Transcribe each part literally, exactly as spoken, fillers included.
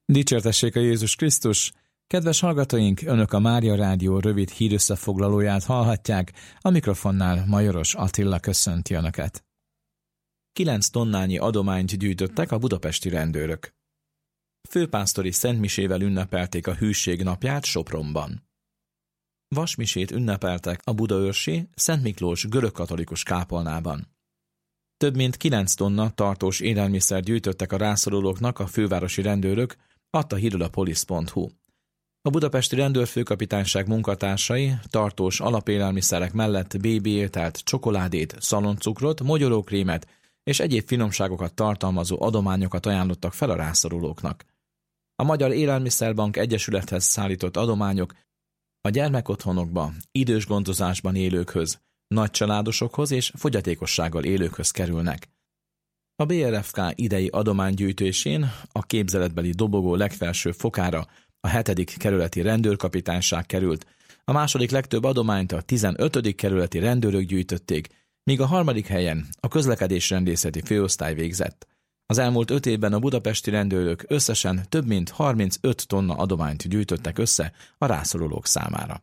Dicsértessék a Jézus Krisztus! Kedves hallgatóink, Önök a Mária Rádió rövid hírösszefoglalóját hallhatják, a mikrofonnál Majoros Attila köszönti Önöket. Kilenc tonnányi adományt gyűjtöttek a budapesti rendőrök. Főpásztori szentmisével ünnepelték a Hűség napját Sopronban. Vasmisét ünnepeltek a budaörsi Szent Miklós görögkatolikus kápolnában. Több mint kilenc tonna tartós élelmiszer gyűjtöttek a rászorulóknak a fővárosi rendőrök, adta hírül a polisz pont hu. A budapesti rendőrfőkapitányság munkatársai tartós alapélelmiszerek mellett bébi ételt, csokoládét, szaloncukrot, mogyorókrémet és egyéb finomságokat tartalmazó adományokat ajánlottak fel a rászorulóknak. A Magyar Élelmiszerbank Egyesülethez szállított adományok a gyermekotthonokba, idős gondozásban élőkhöz, nagycsaládosokhoz és fogyatékossággal élőkhöz kerülnek. A bé er ef ká idei adománygyűjtésén a képzeletbeli dobogó legfelső fokára a hetedik kerületi rendőrkapitányság került, a második legtöbb adományt a tizenötödik kerületi rendőrök gyűjtötték, míg a harmadik helyen a közlekedésrendészeti főosztály végzett. Az elmúlt öt évben a budapesti rendőrök összesen több mint harmincöt tonna adományt gyűjtöttek össze a rászorulók számára.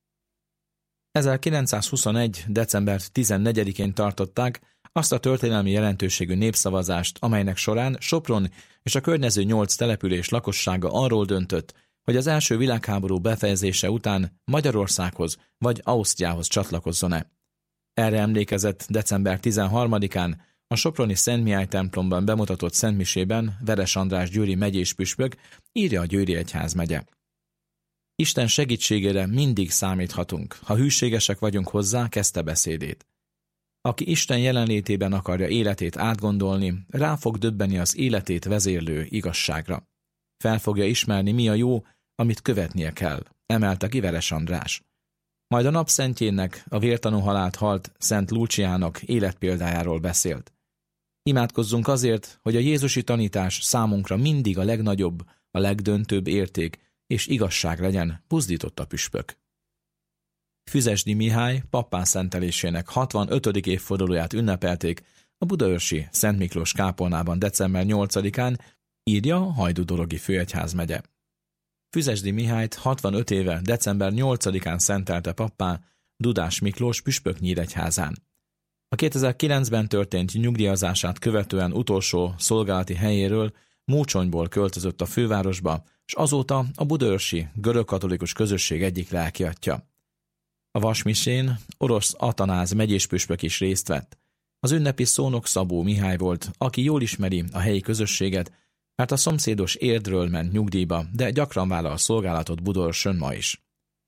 ezerkilencszázhuszonegy. december tizennegyedikén tartották azt a történelmi jelentőségű népszavazást, amelynek során Sopron és a környező nyolc település lakossága arról döntött, hogy az első világháború befejezése után Magyarországhoz vagy Ausztriához csatlakozzon-e. Erre emlékezett december tizenharmadikán a soproni Szent Mihály templomban bemutatott szentmisében Veres András győri megyés püspök, írja a Győri Egyházmegye. Isten segítségére mindig számíthatunk, ha hűségesek vagyunk hozzá, kezdte beszédét. Aki Isten jelenlétében akarja életét átgondolni, rá fog döbbeni az életét vezérlő igazságra. Fel fogja ismerni, mi a jó, amit követnie kell, emelte ki Veres András. Majd a napszentjének, a vértanú halált halt Szent Luciának életpéldájáról beszélt. Imádkozzunk azért, hogy a jézusi tanítás számunkra mindig a legnagyobb, a legdöntőbb érték és igazság legyen, buzdított a püspök. Füzesdi Mihály pappá szentelésének hatvanötödik évfordulóját ünnepelték a budaörsi Szent Miklós kápolnában december nyolcadikán, írja a Hajdú-Dorogi főegyházmegye. Füzesdi Mihályt hatvanöt éve december nyolcadikán szentelte pappá Dudás Miklós püspök Nyíregyházán. A kétezer-kilencben történt nyugdíjazását követően utolsó szolgálati helyéről Mócsonyból költözött a fővárosba, és azóta a budaörsi görögkatolikus közösség egyik lelkiattja. A vasmisén Orosz Atanáz megyéspüspök is részt vett. Az ünnepi szónok Szabó Mihály volt, aki jól ismeri a helyi közösséget, mert a szomszédos Érdről ment nyugdíjba, de gyakran vállal szolgálatot Budaörsön ma is.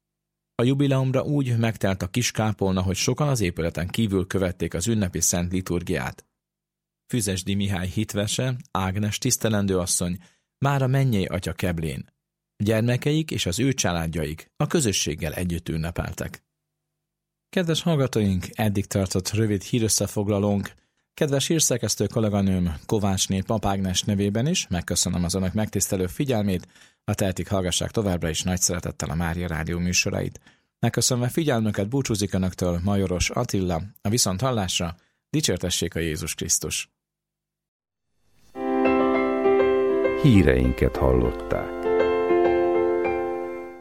A jubileumra úgy megtelt a kis kápolna, hogy sokan az épületen kívül követték az ünnepi szent liturgiát. Füzesdi Mihály hitvese, Ágnes tisztelendő asszony, már a mennyei atya keblén. Gyermekeik és az ő családjaik a közösséggel együtt ünnepeltek. Kedves hallgatóink, eddig tartott rövid hírösszefoglalónk. Kedves hírszerkesztő kolléganőm Kovácsné Pap Ágnes nevében is megköszönöm az önök megtisztelő figyelmét, a tehetik hallgassák továbbra is nagy szeretettel a Mária Rádió műsorait. Megköszönve figyelmüket búcsúzik önöktől Majoros Attila, a viszonthallásra, dicsértessék a Jézus Krisztus. Híreinket hallották.